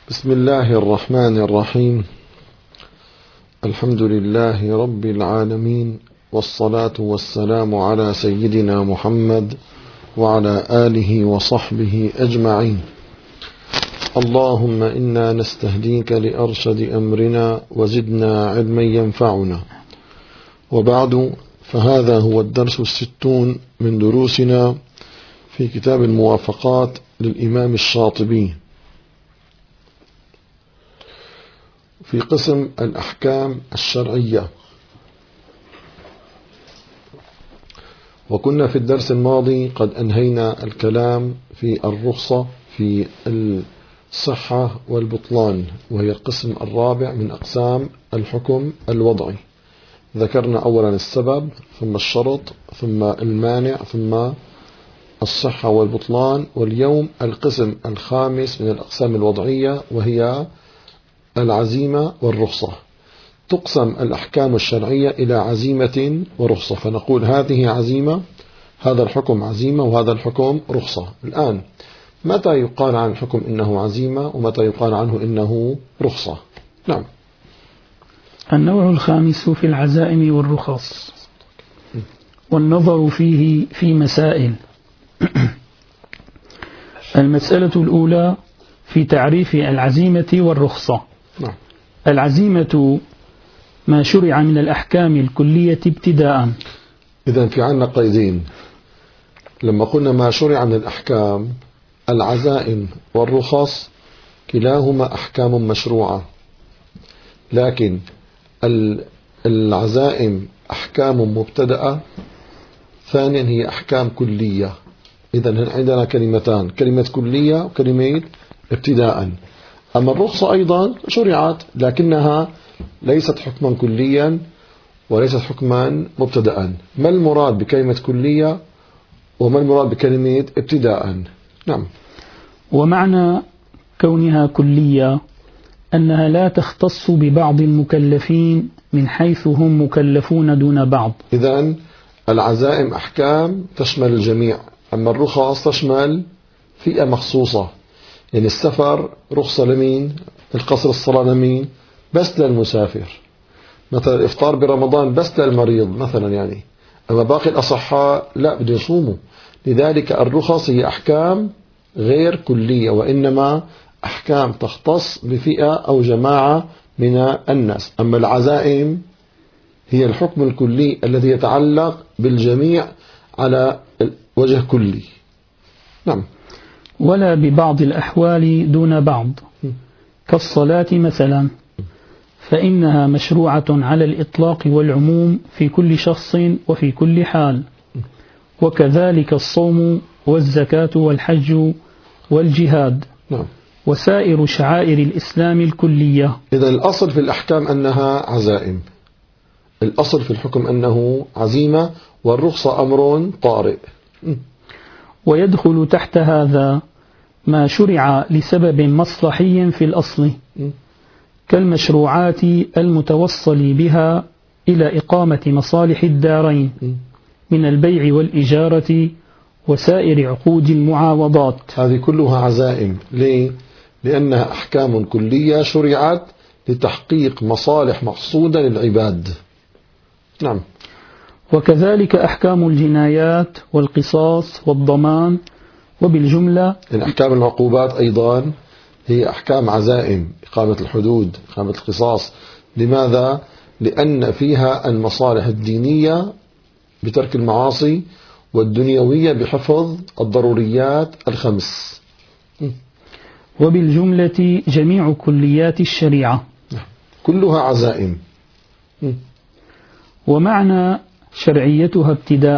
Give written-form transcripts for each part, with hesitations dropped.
بسم الله الرحمن الرحيم. الحمد لله رب العالمين، والصلاة والسلام على سيدنا محمد وعلى آله وصحبه أجمعين. اللهم إنا نستهديك لأرشد أمرنا وزدنا علما ينفعنا. وبعد، فهذا هو الدرس 60 من دروسنا في كتاب الموافقات للإمام الشاطبي في قسم الأحكام الشرعية. وكنا في الدرس الماضي قد أنهينا الكلام في الرخصة في الصحة والبطلان، وهي القسم الرابع من أقسام الحكم الوضعي. ذكرنا أولا السبب، ثم الشرط، ثم المانع، ثم الصحة والبطلان. واليوم القسم الخامس من الأقسام الوضعية، وهي العزيمة والرخصة. تقسم الأحكام الشرعية إلى عزيمة ورخصة، فنقول هذه عزيمة، هذا الحكم عزيمة، وهذا الحكم رخصة. الآن متى يقال عن الحكم إنه عزيمة، ومتى يقال عنه إنه رخصة؟ نعم. النوع الخامس في العزائم والرخص، والنظر فيه في مسائل. المسألة الأولى في تعريف العزيمة والرخصة. نعم. العزيمة ما شرع من الأحكام الكلية ابتداء. إذن في عنا قيدين. لما قلنا ما شرع من الأحكام، العزائم والرخص كلاهما أحكام مشروعة، لكن العزائم أحكام مبتدأة، ثانيا هي أحكام كلية. إذن عندنا كلمتان، كلمة كلية وكلمة ابتداء. أما الرخصة أيضا شرعت، لكنها ليست حكما كليا وليست حكما مبتدأ. ما المراد بكلمة كلية وما المراد بكلمة ابتداء؟ نعم. ومعنى كونها كلية أنها لا تختص ببعض المكلفين من حيث هم مكلفون دون بعض. إذن العزائم أحكام تشمل الجميع، أما الرخص تشمل فئة مخصوصة. يعني السفر رخصة لمين؟ القصر الصلاة لمين؟ بس للمسافر. مثلا الإفطار برمضان بس للمريض مثلا يعني. أما باقي الأصحاء لا، بده يصوموا. لذلك الرخص هي أحكام غير كلية، وإنما أحكام تختص بفئة أو جماعة من الناس. أما العزائم هي الحكم الكلي الذي يتعلق بالجميع على وجه كلي. نعم. ولا ببعض الأحوال دون بعض، كالصلاة مثلا، فإنها مشروعة على الإطلاق والعموم في كل شخص وفي كل حال. وكذلك الصوم والزكاة والحج والجهاد، وسائر شعائر الإسلام الكلية. إذا الأصل في الأحكام أنها عزائم، الأصل في الحكم أنه عزيمة، والرخصة أمر طارئ. ويدخل تحت هذا ما شرع لسبب مصلحي في الأصل، كالمشروعات المتوصل بها إلى إقامة مصالح الدارين من البيع والإجارة وسائر عقود المعاوضات. هذه كلها عزائم. ليه؟ لأنها أحكام كلية شرعت لتحقيق مصالح مقصودة للعباد. نعم. وكذلك أحكام الجنايات والقصاص والضمان. وبالجملة الأحكام العقوبات أيضا هي أحكام عزائم، إقامة الحدود، إقامة القصاص. لماذا؟ لأن فيها المصالح الدينية بترك المعاصي، والدنيوية بحفظ الضروريات الخمس. وبالجملة جميع كليات الشريعة كلها عزائم. ومعنى شرعيتها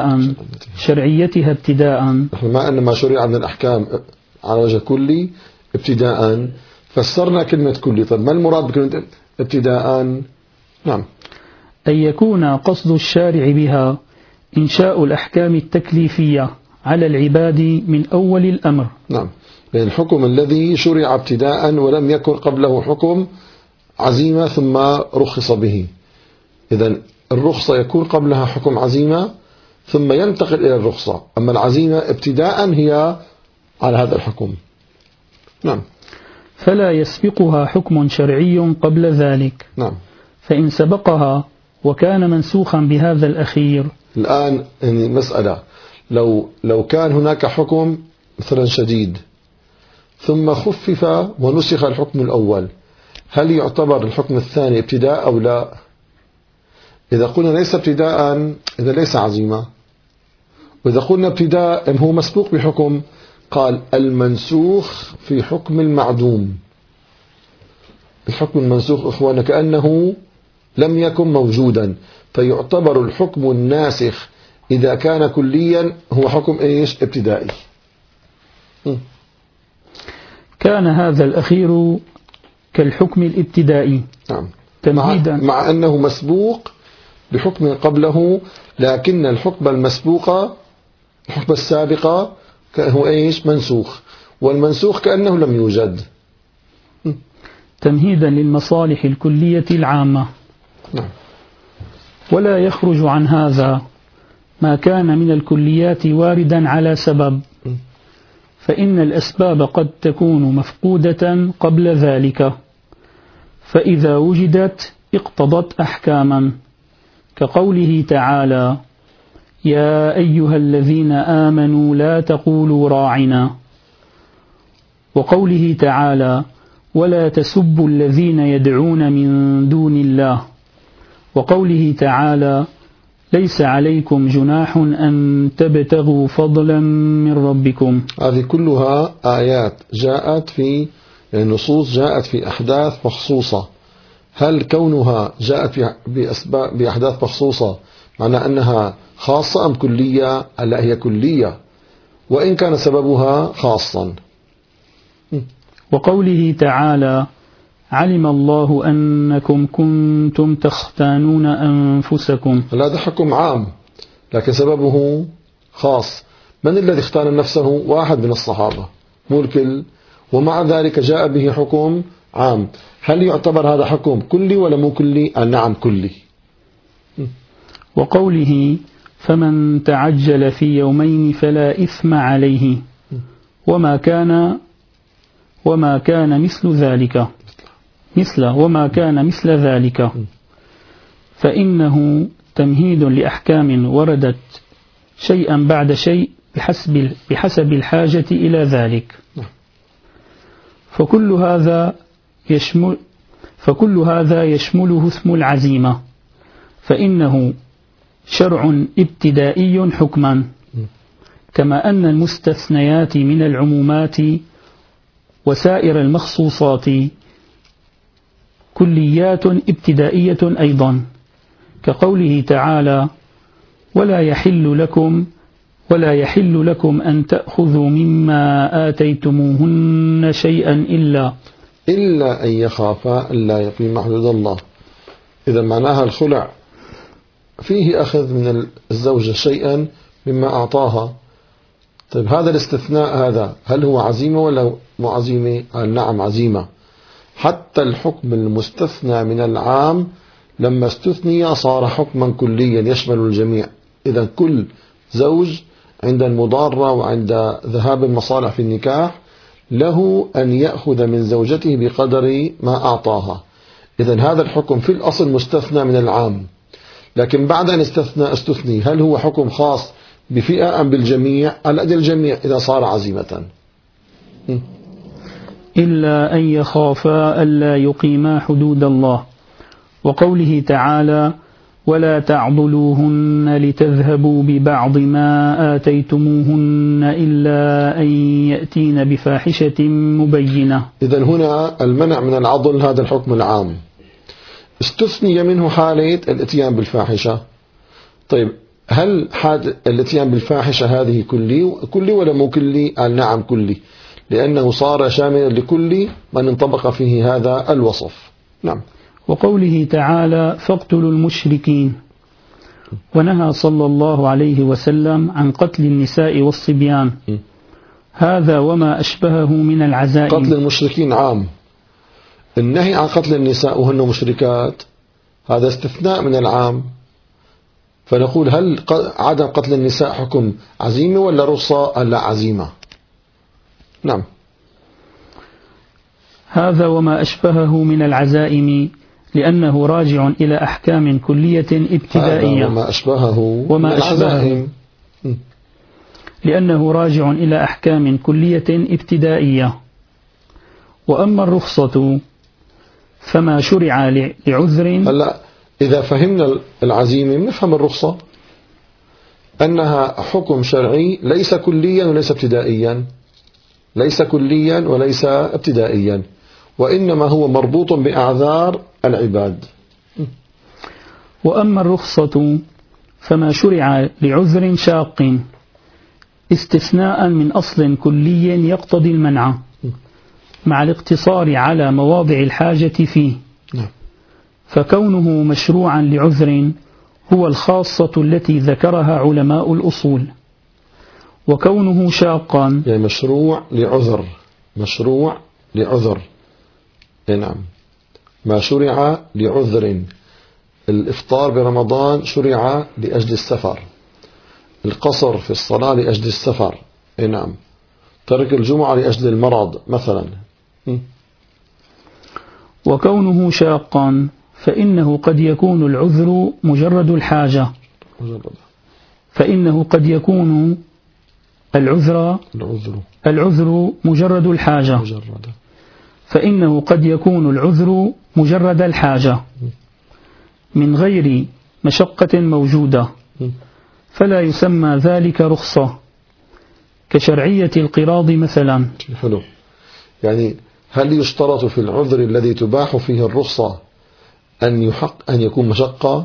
ابتداء، ما أن ما شرع من الأحكام على وجه كلي ابتداء، فسرنا كلمة كلي. طيب ما المراد بكلمة ابتداء؟ نعم. أن يكون قصد الشارع بها إنشاء الأحكام التكليفية على العباد من أول الأمر. نعم. لأن الحكم الذي شرع ابتداء ولم يكن قبله حكم عزيمة ثم رخص به. إذن الرخصة يكون قبلها حكم عزيمة ثم ينتقل إلى الرخصة، أما العزيمة ابتداء هي على هذا الحكم. نعم. فلا يسبقها حكم شرعي قبل ذلك. نعم. فإن سبقها وكان منسوخا بهذا الأخير. الآن يعني مسألة، لو كان هناك حكم مثلا شديد ثم خفف ونسخ الحكم الأول، هل يعتبر الحكم الثاني ابتداء أو لا؟ إذا قلنا ليس ابتداء إذا ليس عزيمة، وإذا قلنا ابتداء هو مسبوق بحكم، قال المنسوخ في حكم المعدوم. الحكم المنسوخ إخوانا كأنه لم يكن موجودا، فيعتبر الحكم الناسخ إذا كان كليا هو حكم إيش؟ ابتدائي. كان هذا الأخير كالحكم الابتدائي. نعم. تمهيدا مع أنه مسبوق بحكم قبله، لكن الحكم المسبوق الحكم السابق هو إيش؟ منسوخ، والمنسوخ كأنه لم يوجد. تمهيدا للمصالح الكلية العامة. نعم. ولا يخرج عن هذا ما كان من الكليات واردا على سبب، فإن الأسباب قد تكون مفقودة قبل ذلك، فإذا وجدت اقتضت أحكاما، كقوله تعالى: يا أيها الذين آمنوا لا تقولوا راعنا، وقوله تعالى: ولا تسبوا الذين يدعون من دون الله، وقوله تعالى: ليس عليكم جناح أن تبتغوا فضلا من ربكم. هذه كلها آيات جاءت في نصوص جاءت في أحداث مخصوصة. هل كونها جاءت بأحداث مخصوصة معنى أنها خاصة أم كلية؟ لا، هي كلية وإن كان سببها خاصا. وقوله تعالى: علم الله أنكم كنتم تختانون أنفسكم. هذا حكم عام لكن سببه خاص. من الذي اختان نفسه؟ واحد من الصحابة، مو الكل، ومع ذلك جاء به حكم عام. هل يعتبر هذا حكم كلي ولا مو كلي؟ نعم كلي. وقوله: فمن تعجل في يومين فلا إثم عليه، وما كان مثل ذلك فإنه تمهيد لأحكام وردت شيئا بعد شيء بحسب الحاجة إلى ذلك. فكل هذا يشمله اسم العزيمة، فإنه شرع ابتدائي حكما، كما أن المستثنيات من العمومات وسائر المخصوصات كليات ابتدائية أيضا، كقوله تعالى: ولا يحل لكم أن تأخذوا مما آتيتموهن شيئا إلا أن يخافا ألا يقيم حدود الله. إذا معناها الخلع فيه أخذ من الزوجة شيئا مما أعطاها. طيب هذا الاستثناء هذا هل هو عزيمة ولا مو عزيمة؟ نعم عزيمة. حتى الحكم المستثنى من العام لما استثني صار حكما كليا يشمل الجميع. إذا كل زوج عند المضارة وعند ذهاب المصالح في النكاح له أن يأخذ من زوجته بقدر ما أعطاها. إذا هذا الحكم في الأصل مستثنى من العام، لكن بعد أن استثني هل هو حكم خاص بفئة أم بالجميع؟ على الجميع إذا صار عزيمة. إلا أن يخافا ألا يقيما حدود الله، وقوله تعالى: ولا تعضلوهن لتذهبوا ببعض ما آتيتموهن إلا أن يأتين بفاحشة مبينة. إذن هنا المنع من العضل هذا الحكم العام، استثني منه حالة الاتيان بالفاحشة. طيب هل الاتيان بالفاحشة هذه كلي ولا مو كلي؟ نعم كلي، لأنه صار شاملا لكل من انطبق فيه هذا الوصف. نعم. وقوله تعالى: فاقتلوا المشركين، ونهى صلى الله عليه وسلم عن قتل النساء والصبيان، هذا وما أشبهه من العزائم. قتل المشركين عام، النهي عن قتل النساء وهن مشركات هذا استثناء من العام. فنقول هل عدم قتل النساء حكم عزيمة ولا رخصة؟ لا عزيمة. نعم. هذا وما أشبهه من العزائم لأنه راجع إلى أحكام كلية ابتدائية. وما أشبهه من العزائم لأنه راجع إلى أحكام كلية ابتدائية. وأما الرخصة فما شرع لعذر. هلا إذا فهمنا العزيمة نفهم الرخصة أنها حكم شرعي ليس كليا وليس ابتدائيا، ليس كليا وليس ابتدائيا، وإنما هو مربوط بأعذار العباد. وأما الرخصة فما شرع لعذر شاق استثناء من أصل كلي يقتضي المنع مع الاقتصار على مواضع الحاجة فيه. فكونه مشروعا لعذر هو الخاصة التي ذكرها علماء الأصول. وكونه شاقا يعني مشروع لعذر، مشروع لعذر. نعم، ما شرع لعذر. الإفطار برمضان شرع لأجل السفر، القصر في الصلاة لأجل السفر. نعم، ترك الجمعة لأجل المرض مثلا. وكونه شاقا فإنه قد يكون العذر مجرد الحاجة، فإنه قد يكون العذر مجرد الحاجة، فإنه قد يكون العذر مجرد الحاجة من غير مشقة موجودة، فلا يسمى ذلك رخصة كشرعية القراض مثلا. حلو. يعني هل يشترط في العذر الذي تباح فيه الرخصة أن يكون مشقة؟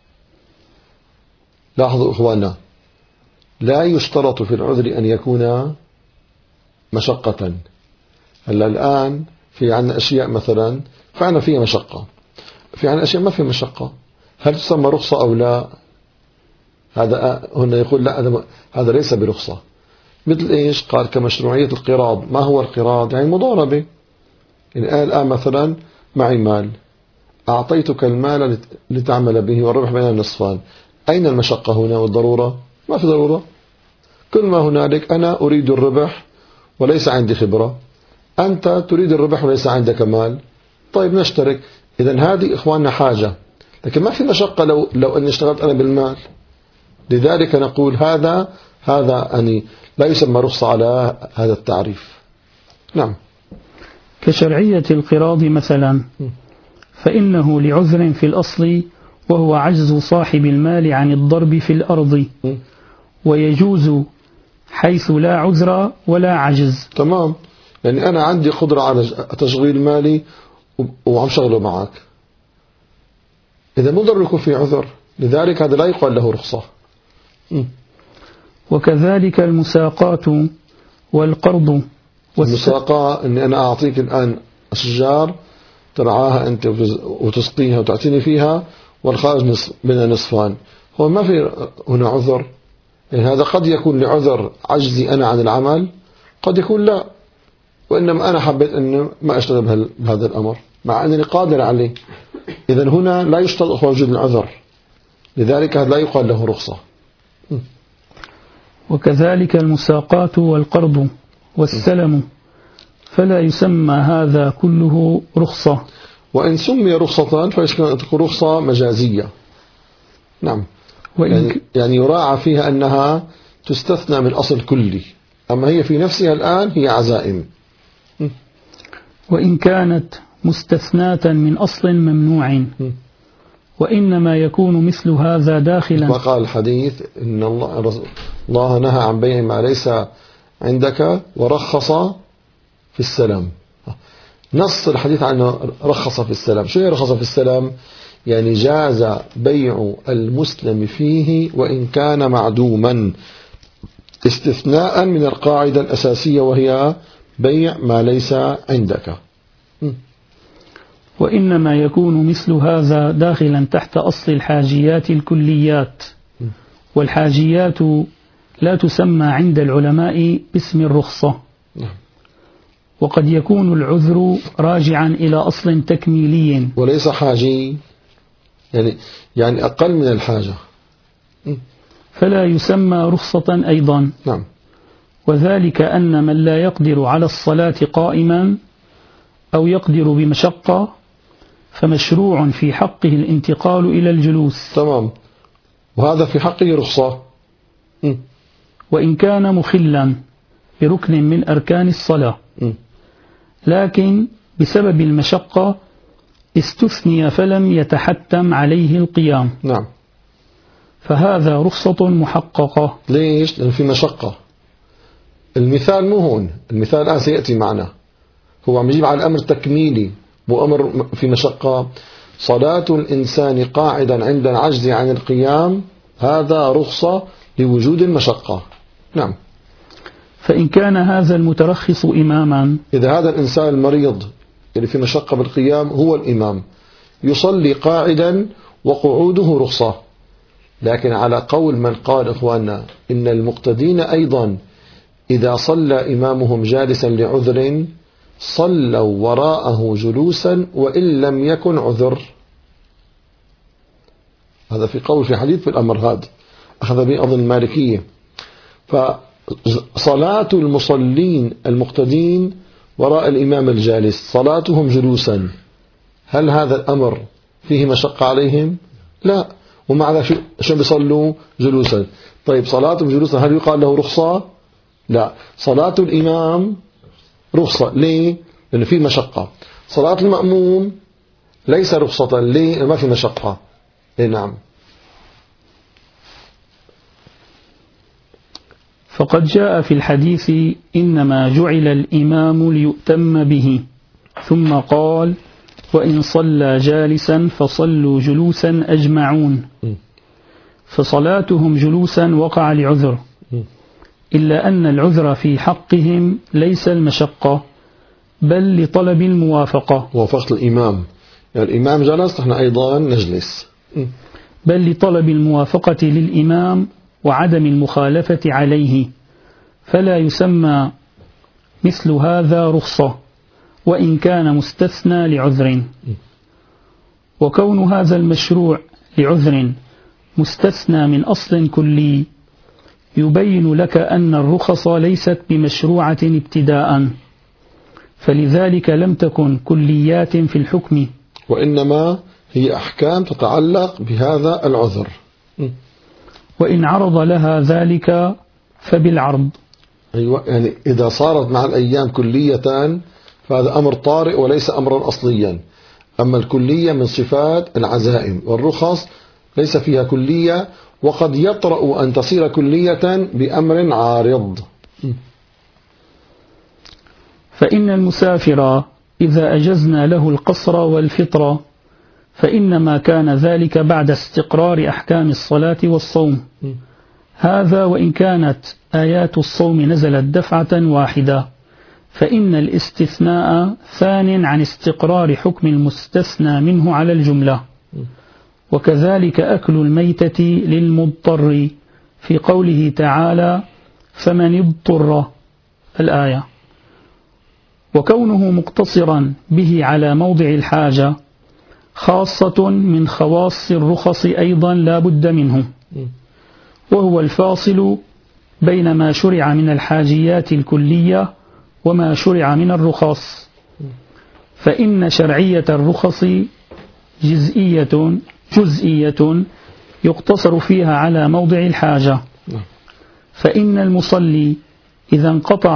لاحظوا إخوانا، لا يشترط في العذر أن يكون مشقة. هلا الآن في عنا أشياء مثلا فعلا فيها مشقة، في عنا أشياء ما فيها مشقة، هل تسمى رخصة أو لا؟ هذا هنا يقول لا، هذا ليس برخصة. مثل إيش؟ قال كمشروعية القراض. ما هو القراض؟ يعني مضاربة. يعني الآن مثلا معي مال، أعطيتك المال لتعمل به والربح بين النصفان، أين المشقة هنا والضرورة؟ ما في ضرورة. كل ما هنالك أنا أريد الربح وليس عندي خبرة، أنت تريد الربح وليس عندك مال، طيب نشترك. إذن هذه إخواننا حاجة، لكن ما في مشقة لو أني اشتغلت أنا بالمال. لذلك نقول هذا أني لا يسمى رخصة على هذا التعريف. نعم. كشرعية القراض مثلا، فإنه لعذر في الأصل وهو عجز صاحب المال عن الضرب في الأرض، ويجوز حيث لا عذر ولا عجز. تمام. يعني أنا عندي قدرة على تشغيل مالي وعم شغله معك، إذا مضر يكون في عذر، لذلك هذا لا يقال له رخصة. وكذلك المساقات والقرض. المساقة أني أنا أعطيك الآن أشجار ترعاها أنت وتسقيها وتعتني فيها، والخارج منها نصفان. هو ما في هنا عذر. يعني هذا قد يكون لعذر عجزي أنا عن العمل، قد يكون لا، وإنما أنا حبيت أن ما أشتغل بهذا الأمر مع أنني قادر عليه. إذن هنا لا يشترط وجود العذر، لذلك هذا لا يقال له رخصة. وكذلك المساقات والقرض والسلم، فلا يسمى هذا كله رخصة. وإن سمي رخصة فإن تكون رخصة مجازية. نعم. يعني يراعى فيها أنها تستثنى من أصل كلي، أما هي في نفسها الآن هي عزائم. وإن كانت مستثناة من أصل ممنوع، وإنما يكون مثل هذا داخلا. وقال الحديث إن الله نهى عن بيع ما ليس عندك ورخص في السلام. نص الحديث عنه رخص في السلام. شو هي رخص في السلام؟ يعني جاز بيع المسلم فيه وإن كان معدوما، استثناء من القاعدة الأساسية وهي بيع ما ليس عندك. وإنما يكون مثل هذا داخلا تحت أصل الحاجيات الكليات، والحاجيات لا تسمى عند العلماء باسم الرخصة. وقد يكون العذر راجعا إلى أصل تكميلي وليس حاجي، يعني أقل من الحاجة، فلا يسمى رخصة أيضا. نعم. وذلك أن من لا يقدر على الصلاة قائما أو يقدر بمشقة فمشروع في حقه الانتقال إلى الجلوس. تمام، وهذا في حقه رخصة. وإن كان مخلا بركن من أركان الصلاة، لكن بسبب المشقة استثني فلم يتحتم عليه القيام. نعم. فهذا رخصة محققة. ليش؟ لأن في مشقة. المثال مو هون، المثال الآن سيأتي معنا، هو عم يجيب على الأمر تكميلي، مو أمر في مشقة. صلاة الإنسان قاعدا عند العجز عن القيام هذا رخصة لوجود المشقة. نعم. فإن كان هذا المترخص إماما، إذا هذا الإنسان المريض اللي في مشقة بالقيام هو الإمام يصلي قاعدا وقعوده رخصة، لكن على قول من قال إخواننا إن المقتدين أيضا إذا صلى إمامهم جالسا لعذر صلوا وراءه جلوسا وإن لم يكن عذر. هذا في قول في حديث في الأمر هذا أخذ به أظن المالكية. فصلاة المصلين المقتدين وراء الإمام الجالس صلاتهم جلوسا، هل هذا الأمر فيه مشقة عليهم؟ لا، ومع ذلك شو بيصلوا جلوسا. طيب صلاتهم جلوسا هل يقال له رخصة؟ لا، صلاة الإمام رخصة. ليه؟ لأنه في مشقة. صلاة المأموم ليس رخصة. ليه؟ لأنه ما في مشقة. إيه نعم. فقد جاء في الحديث إنما جعل الإمام ليؤتم به، ثم قال وإن صلى جالسا فصلوا جلوسا أجمعون. فصلاتهم جلوسا وقع لعذر، إلا أن العذر في حقهم ليس المشقة بل لطلب الموافقة. موافقة الإمام، يعني الإمام جلس نحن أيضا نجلس. بل لطلب الموافقة للإمام وعدم المخالفة عليه، فلا يسمى مثل هذا رخصة وإن كان مستثنى لعذر. وكون هذا المشروع لعذر مستثنى من أصل كلي يبين لك أن الرخص ليست بمشروعة ابتداء، فلذلك لم تكن كليات في الحكم، وإنما هي أحكام تتعلق بهذا العذر. وإن عرض لها ذلك فبالعرض. أيوة، يعني إذا صارت مع الأيام كلية فهذا أمر طارئ وليس أمرا أصليا. أما الكلية من صفات العزائم، والرخص ليس فيها كلية، وقد يطرأ أن تصير كلية بأمر عارض. فإن المسافر إذا أجزنا له القصر والفطر فإنما كان ذلك بعد استقرار أحكام الصلاة والصوم. هذا وإن كانت آيات الصوم نزلت دفعة واحدة، فإن الاستثناء ثان عن استقرار حكم المستثنى منه على الجملة. وكذلك أكل الميتة للمضطر في قوله تعالى فمن اضطر الآية. وكونه مقتصرا به على موضع الحاجة خاصة من خواص الرخص أيضا لا بد منه، وهو الفاصل بين ما شرع من الحاجيات الكلية وما شرع من الرخص. فإن شرعية الرخص جزئية يقتصر فيها على موضع الحاجة. فإن المصلي إذا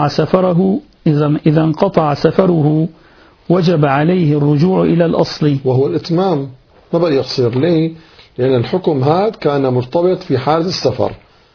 انقطع سفره وجب عليه الرجوع إلى الأصل، وهو الإتمام، ما بقى يقصر. ليه؟ لأن الحكم هذا كان مرتبط في حال السفر.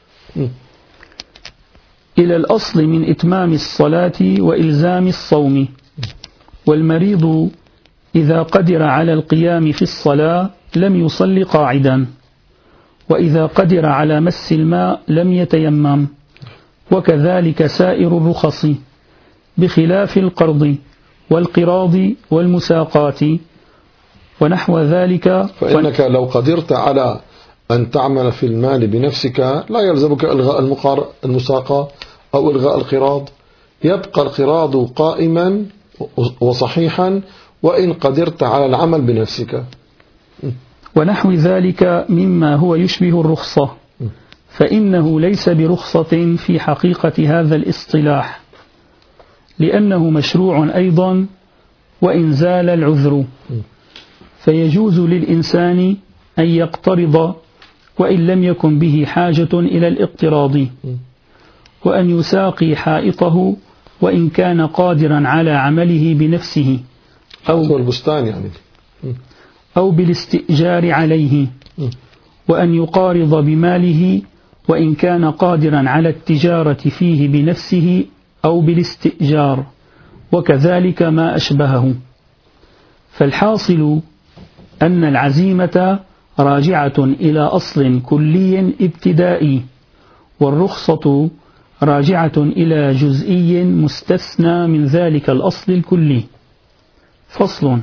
إلى الأصل من إتمام الصلاة وإلزام الصوم. والمريض إذا قدر على القيام في الصلاة لم يصل قاعدا، وإذا قدر على مس الماء لم يتيمم، وكذلك سائر الرخص بخلاف القرض والقراض والمساقات ونحو ذلك. فإنك لو قدرت على أن تعمل في المال بنفسك لا يلزمك إلغاء المساقة أو إلغاء القراض، يبقى القراض قائما وصحيحا وإن قدرت على العمل بنفسك. ونحو ذلك مما هو يشبه الرخصة، فإنه ليس برخصة في حقيقة هذا الاصطلاح، لأنه مشروع أيضا وإن زال العذر، فيجوز للإنسان أن يقترض وإن لم يكن به حاجة إلى الاقتراض، وأن يساقي حائطه وإن كان قادرا على عمله بنفسه أو البستان يعني، أو بالاستئجار عليه، وأن يقارض بماله وإن كان قادرا على التجارة فيه بنفسه أو بالاستئجار، وكذلك ما أشبهه. فالحاصل أن العزيمة راجعة إلى أصل كلي ابتدائي، والرخصة راجعة إلى جزئي مستثنى من ذلك الأصل الكلي. فصل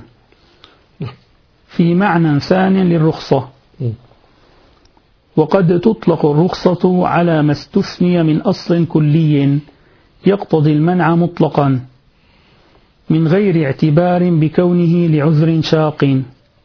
في معنى ثان للرخصة. وقد تطلق الرخصة على ما استثني من أصل كلي يقتضي المنع مطلقا من غير اعتبار بكونه لعذر شاق،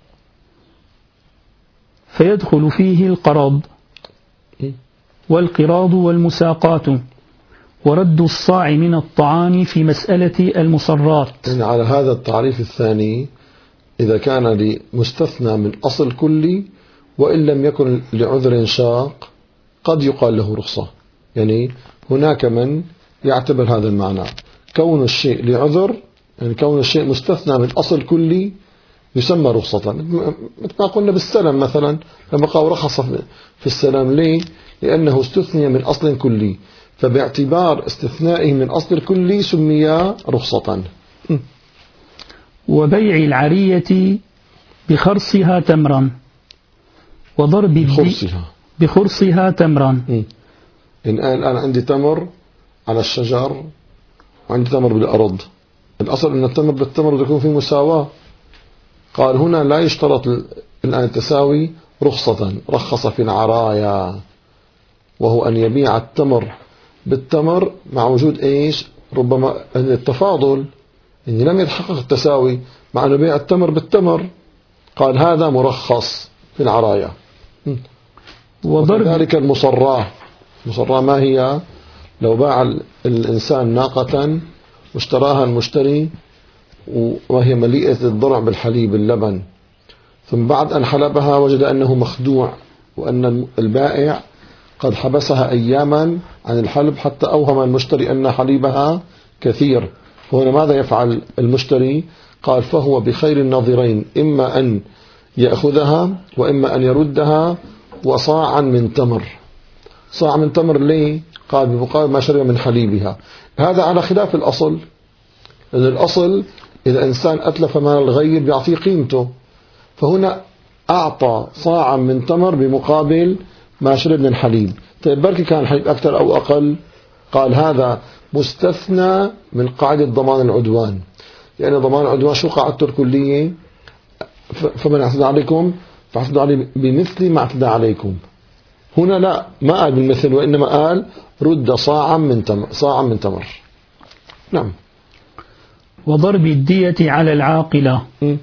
فيدخل فيه القرض والقراض والمساقات ورد الصاع من الطعام في مسألة المصرات. يعني على هذا التعريف الثاني، إذا كان مستثنى من أصل كلي وإن لم يكن لعذر شاق قد يقال له رخصة. يعني هناك من يعتبر هذا المعنى، كون الشيء لعذر، يعني كون الشيء مستثنى من أصل كلي يسمى رخصة. مثل ما قلنا بالسلم مثلا، لما قال رخص في السلام، ليه؟ لأنه استثني من أصل كلي، فباعتبار استثنائه من أصل كلي سمي رخصة. وبيع العرية بخرصها تمرا، وضرب بخرصها تمرا. إن أنا عندي تمر على الشجر وعندي تمر بالأرض، الأصل أن التمر بالتمر يكون في مساواة. قال هنا لا يشترط الآن التساوي رخصة، رخص في العرايا، وهو أن يبيع التمر بالتمر مع وجود إيش؟ ربما التفاضل، إن لم يتحقق التساوي مع أن بيع التمر بالتمر، قال هذا مرخص في العرايا. وكذلك المصراه. المصراه ما هي؟ لو باع الإنسان ناقة واشتراها المشتري وهي مليئة الضرع بالحليب اللبن، ثم بعد أن حلبها وجد أنه مخدوع، وأن البائع قد حبسها أياما عن الحلب حتى أوهم المشتري أن حليبها كثير. هنا ماذا يفعل المشتري؟ قال فهو بخير النظرين، إما أن يأخذها وإما أن يردها وصاعا من تمر. صاع من تمر ليه؟ قال بمقابل ما شرب من حليبها. هذا على خلاف الأصل، لأن الأصل إذا إنسان أتلف مال الغير بيعطيه قيمته، فهنا أعطى صاعا من تمر بمقابل ما شرب من الحليب. طيب بركي كان الحليب أكثر أو أقل؟ قال هذا مستثنى من قاعدة ضمان العدوان. يعني ضمان العدوان شو قاعدته الكلية؟ فمن اعتدى عليكم فاعتدوا عليه بمثل ما اعتدى عليكم. هنا لا، ما قال بالمثل، وإنما قال رد صاعا من تمر. نعم. وضرب الدية على العاقلة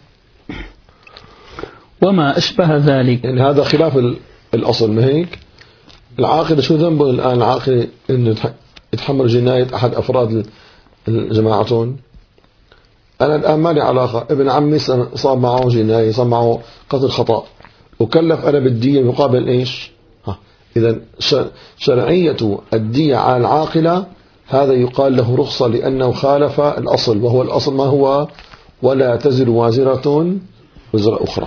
وما أشبه ذلك. يعني هذا خلاف الأصل، ما هيك؟ العاقلة شو ذنبه الآن؟ العاقلة إنه يتحمل جناية أحد أفراد جماعتهم. أنا الآن ما لي علاقة، ابن عمي صار معه جناية، صار معه قتل خطأ، وكلف أنا بالدية مقابل إيش؟ إذا شرعية الدية على العاقلة هذا يقال له رخصة، لأنه خالف الأصل، وهو الأصل ما هو؟ ولا تزر وازرة وزر أخرى.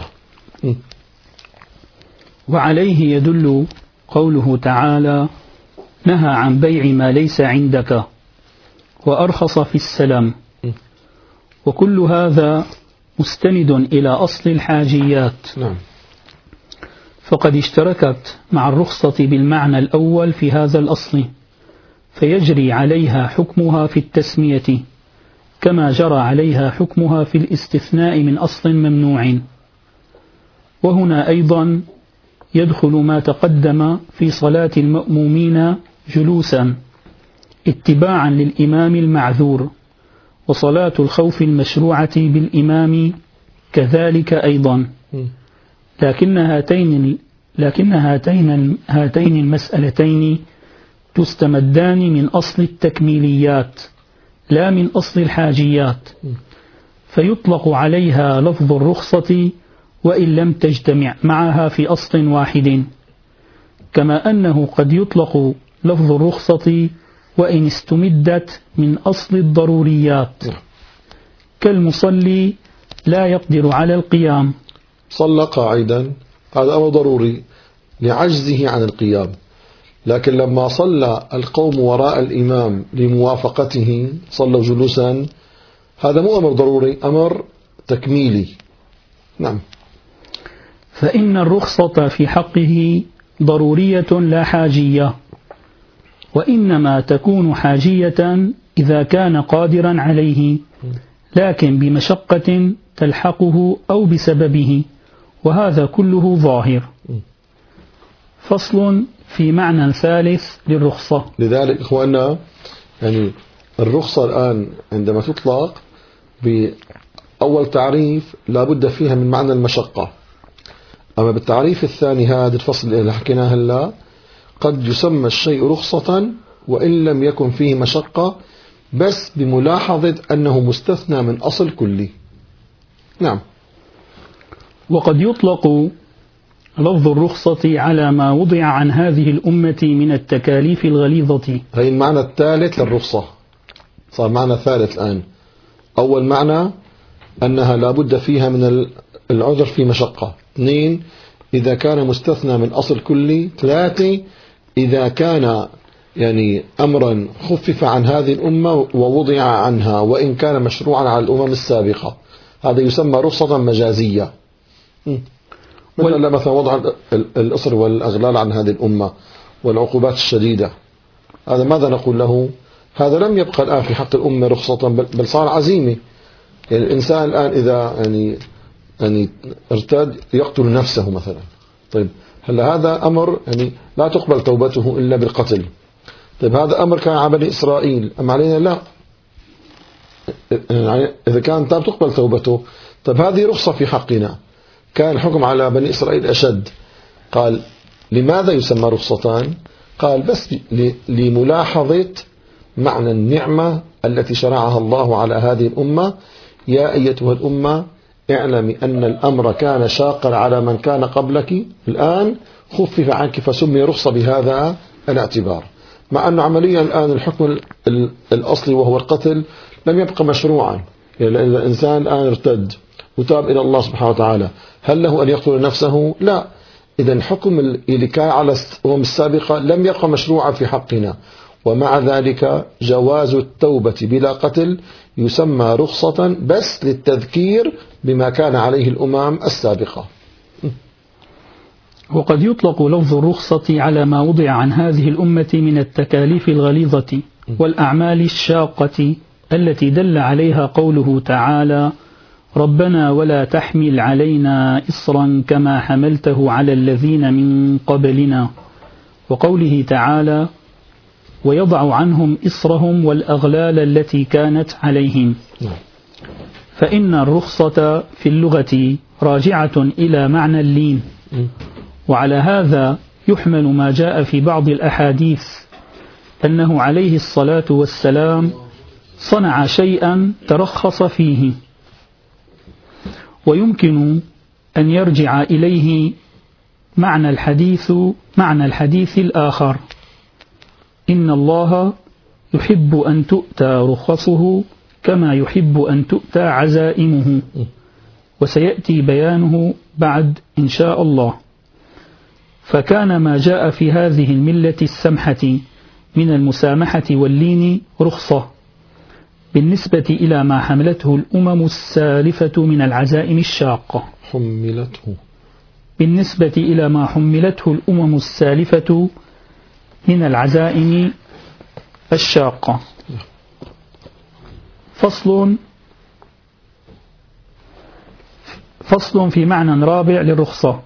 وعليه يدل قوله تعالى نهى عن بيع ما ليس عندك وأرخص في السلام. وكل هذا مستند إلى أصل الحاجيات. نعم. فقد اشتركت مع الرخصة بالمعنى الأول في هذا الأصل، فيجري عليها حكمها في التسمية كما جرى عليها حكمها في الاستثناء من أصل ممنوع. وهنا أيضا يدخل ما تقدم في صلاة المأمومين جلوسا اتباعا للإمام المعذور، وصلاة الخوف المشروعة بالإمام كذلك أيضا. لكن هاتين المسألتين تستمدان من أصل التكميليات لا من أصل الحاجيات، فيطلق عليها لفظ الرخصة وإن لم تجتمع معها في أصل واحد، كما أنه قد يطلق لفظ الرخصة وإن استمدت من أصل الضروريات، كالمصلي لا يقدر على القيام، صلى قاعدا، هذا أمر ضروري لعجزه عن القيام، لكن لما صلى القوم وراء الإمام لموافقته صلوا جلوسا، هذا مو أمر ضروري، أمر تكميلي. نعم. فإن الرخصة في حقه ضرورية لا حاجية، وإنما تكون حاجية إذا كان قادرا عليه، لكن بمشقة تلحقه أو بسببه، وهذا كله ظاهر. فصل في معنى ثالث للرخصة. لذلك إخواننا يعني الرخصة الآن عندما تطلق بأول تعريف لابد فيها من معنى المشقة، أما بالتعريف الثاني هذا الفصل اللي حكيناه هلا قد يسمى الشيء رخصة وإن لم يكن فيه مشقة، بس بملاحظة أنه مستثنى من أصل كلي. نعم. وقد يطلق لفظ الرخصة على ما وضع عن هذه الأمة من التكاليف الغليظة. هي المعنى الثالث للرخصة، صار معنى ثالث الآن. أول معنى أنها لابد فيها من العذر في مشقة، 2 إذا كان مستثنى من أصل كلي، 3 إذا كان يعني أمرا خفف عن هذه الأمة ووضع عنها وإن كان مشروعا على الأمم السابقة، هذا يسمى رخصة مجازية. مثلا وضع الأسر والأغلال عن هذه الأمة والعقوبات الشديدة، هذا ماذا نقول له؟ هذا لم يبقى الآن في حق الأمة رخصة، بل صار عزيمة. يعني الإنسان الآن إذا يعني ارتد يقتل نفسه مثلا، طيب هلا هذا أمر يعني لا تقبل توبته إلا بالقتل. طيب هذا أمر كان على بني إسرائيل، أم علينا لا، يعني إذا كان تاب تقبل توبته. طيب هذه رخصة في حقنا، كان الحكم على بني إسرائيل أشد. قال لماذا يسمى رخصتان؟ قال بس لملاحظة معنى النعمة التي شرعها الله على هذه الأمة. يا أيتها الأمة اعلمي أن الأمر كان شاقا على من كان قبلك، الآن خفف عنك فسمي رخصة بهذا الاعتبار، مع أن عمليا الآن الحكم الأصلي وهو القتل لم يبقى مشروعا. يعني إذا الإنسان الآن ارتد وتاب إلى الله سبحانه وتعالى، هل له أن يقتل نفسه؟ لا. إذا الحكم اللي كان على الأمم السابقة لم يبقى مشروعا في حقنا، ومع ذلك جواز التوبة بلا قتل يسمى رخصة بس للتذكير بما كان عليه الأمم السابقة. وقد يطلق لفظ الرخصة على ما وضع عن هذه الأمة من التكاليف الغليظة والأعمال الشاقة التي دل عليها قوله تعالى: ربنا ولا تحمل علينا إصرا كما حملته على الذين من قبلنا، وقوله تعالى: ويضع عنهم إصرهم والأغلال التي كانت عليهم. فإن الرخصة في اللغة راجعة إلى معنى اللين، وعلى هذا يحمل ما جاء في بعض الأحاديث أنه عليه الصلاة والسلام صنع شيئا ترخص فيه. ويمكن أن يرجع إليه معنى الحديث الآخر: إن الله يحب أن تؤتى رخصه كما يحب أن تؤتى عزائمه، وسيأتي بيانه بعد إن شاء الله. فكان ما جاء في هذه الملة السمحة من المسامحة واللين رخصة بالنسبة إلى ما حملته الأمم السالفة من العزائم الشاقة. بالنسبة إلى ما حملته الأمم السالفة من العزائم الشاقة. فصل في معنى رابع للرخصة.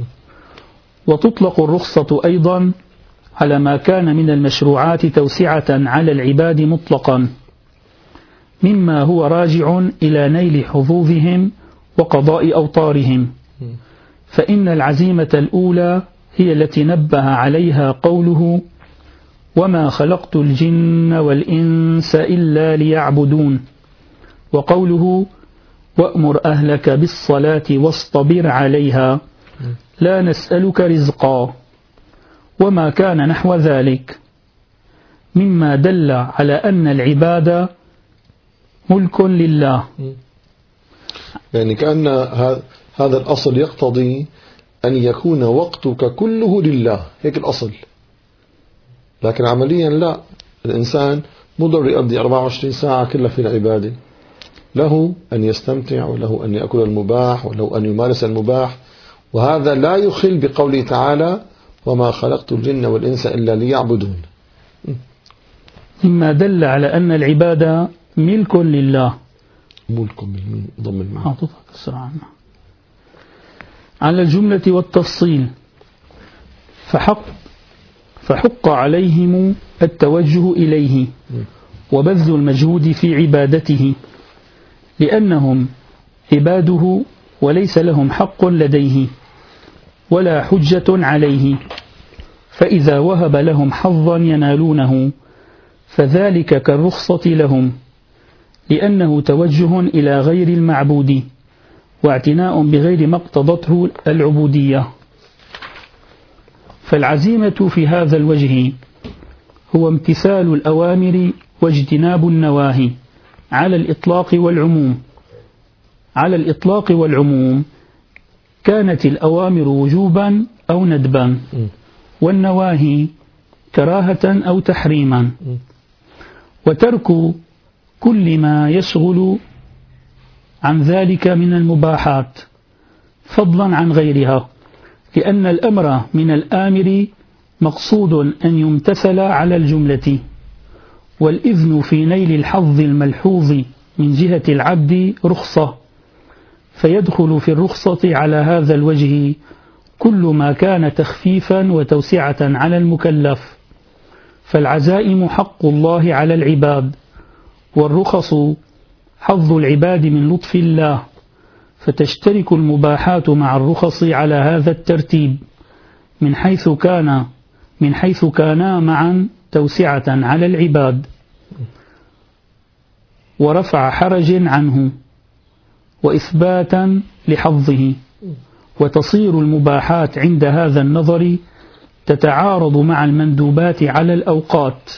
وتطلق الرخصة أيضا على ما كان من المشروعات توسعة على العباد مطلقا، مما هو راجع إلى نيل حظوظهم وقضاء أوطارهم. فإن العزيمة الأولى هي التي نبه عليها قوله: وما خلقت الجن والإنس إلا ليعبدون، وقوله: وأمر أهلك بالصلاة واصطبر عليها لا نسألك رزقا، وما كان نحو ذلك، مما دل على أن العبادة ملك لله. يعني كأن هذا الأصل يقتضي أن يكون وقتك كله لله، هيك الأصل. لكن عمليا لا، الإنسان مضر يقضي 24 ساعة كلها في العبادة، له أن يستمتع وله أن يأكل المباح وله أن يمارس المباح، وهذا لا يخل بقوله تعالى وما خلقت الجن والإنس إلا ليعبدون. مما دل على أن العبادة ملك لله. ملك من ضمن المعنى على الجملة والتفصيل، فحق عليهم التوجه إليه وبذل المجهود في عبادته، لأنهم عباده وليس لهم حق لديه ولا حجة عليه، فإذا وهب لهم حظا ينالونه فذلك كالرخصة لهم، لأنه توجه إلى غير المعبود واعتناء بغير ما اقتضته العبودية. فالعزيمة في هذا الوجه هو امتثال الأوامر واجتناب النواهي على الإطلاق والعموم. على الإطلاق والعموم كانت الأوامر وجوبا أو ندبا، والنواهي كراهة أو تحريما، وترك كل ما يشغل عن ذلك من المباحات فضلا عن غيرها، لأن الأمر من الآمر مقصود أن يمتثل على الجملة، والإذن في نيل الحظ الملحوظ من جهة العبد رخصة، فيدخل في الرخصة على هذا الوجه كل ما كان تخفيفا وتوسعة على المكلف. فالعزائم حق الله على العباد، والرخص حظ العباد من لطف الله، فتشترك المباحات مع الرخص على هذا الترتيب من حيث كانا معا توسعة على العباد ورفع حرج عنه وإثباتا لحظه، وتصير المباحات عند هذا النظر تتعارض مع المندوبات على الأوقات،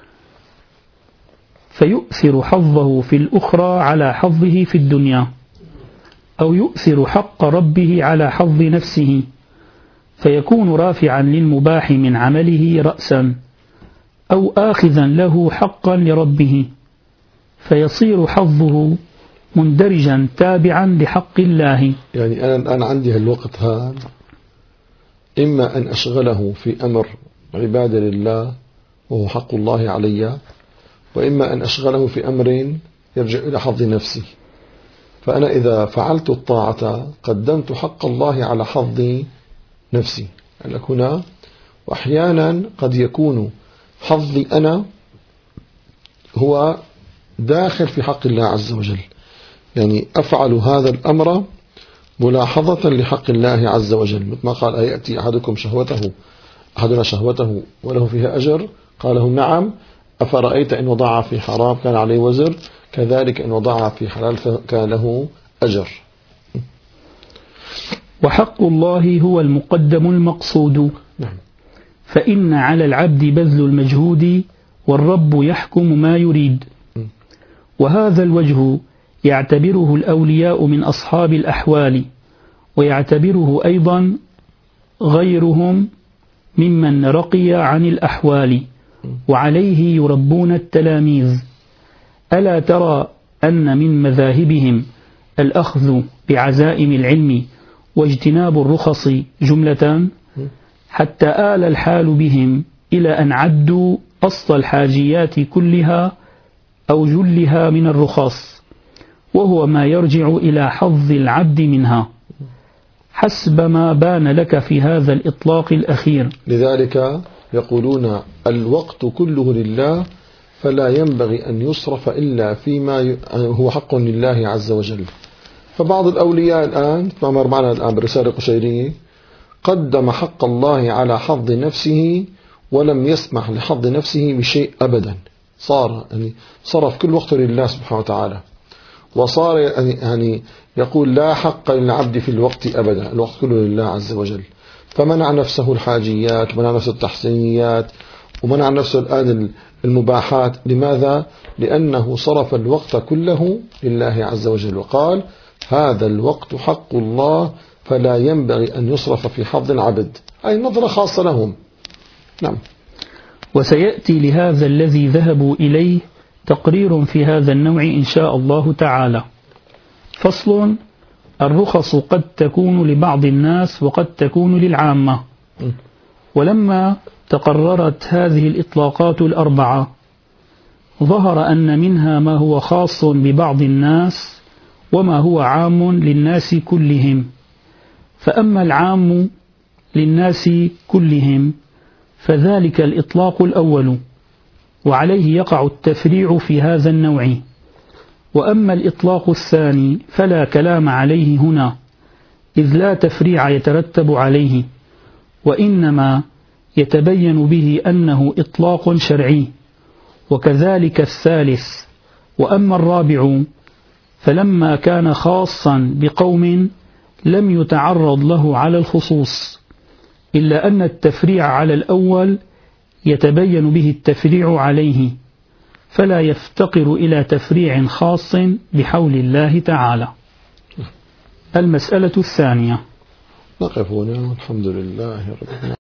فيؤثر حظه في الأخرى على حظه في الدنيا، أو يؤثر حق ربه على حظ نفسه، فيكون رافعا للمباح من عمله رأسا، أو آخذا له حقا لربه، فيصير حظه مندرجا تابعا لحق الله. يعني أنا الآن عندي هالوقت هذا إما أن أشغله في أمر عبادة لله وهو حق الله علي، وإما أن أشغله في أمر يرجع إلى حظ نفسي. فأنا إذا فعلت الطاعة قدمت حق الله على حظ نفسي هنا، وأحيانا قد يكون حظي أنا هو داخل في حق الله عز وجل، يعني أفعل هذا الأمر ملاحظة لحق الله عز وجل، مثل ما قال أيأتي أحدنا شهوته وله فيها أجر، قاله نعم، أفرأيت إن وضعها في حرام كان عليه وزر، كذلك إن وضعها في حلال كان له أجر. وحق الله هو المقدم المقصود، فإن على العبد بذل المجهود والرب يحكم ما يريد. وهذا الوجه يعتبره الأولياء من أصحاب الأحوال، ويعتبره أيضا غيرهم ممن رقي عن الأحوال، وعليه يربون التلاميذ. ألا ترى أن من مذاهبهم الأخذ بعزائم العلم واجتناب الرخص جملة، حتى آل الحال بهم إلى أن عدوا أصل الحاجيات كلها أو جلها من الرخص، وهو ما يرجع إلى حظ العبد منها حسب ما بان لك في هذا الإطلاق الأخير. لذلك يقولون الوقت كله لله، فلا ينبغي أن يصرف إلا فيما هو حق لله عز وجل. فبعض الأولياء الآن ما مر معنا الآن برسالة قشيرية قدم حق الله على حظ نفسه ولم يسمح لحظ نفسه بشيء أبدا، صرف كل وقته لله سبحانه وتعالى. وصار يعني يقول لا حق للعبد في الوقت أبدا، الوقت كله لله عز وجل، فمنع نفسه الحاجيات ومنع نفسه التحسينيات ومنع نفسه الآن المباحات. لماذا؟ لأنه صرف الوقت كله لله عز وجل، وقال هذا الوقت حق الله فلا ينبغي أن يصرف في حظ العبد، أي نظرة خاصة لهم. نعم. وسيأتي لهذا الذي ذهبوا إليه تقرير في هذا النوع إن شاء الله تعالى. فصل: الرخص قد تكون لبعض الناس وقد تكون للعامة. ولما تقررت هذه الإطلاقات الأربعة ظهر أن منها ما هو خاص ببعض الناس وما هو عام للناس كلهم. فأما العام للناس كلهم فذلك الإطلاق الأول، وعليه يقع التفريع في هذا النوع. وأما الإطلاق الثاني فلا كلام عليه هنا، إذ لا تفريع يترتب عليه، وإنما يتبين به أنه إطلاق شرعي. وكذلك الثالث. وأما الرابع فلما كان خاصا بقوم لم يتعرض له على الخصوص، إلا أن التفريع على الأول يتبين به التفريع عليه، فلا يفتقر إلى تفريع خاص بحول الله تعالى. المسألة الثانية. نقف هنا، الحمد لله رب العالمين.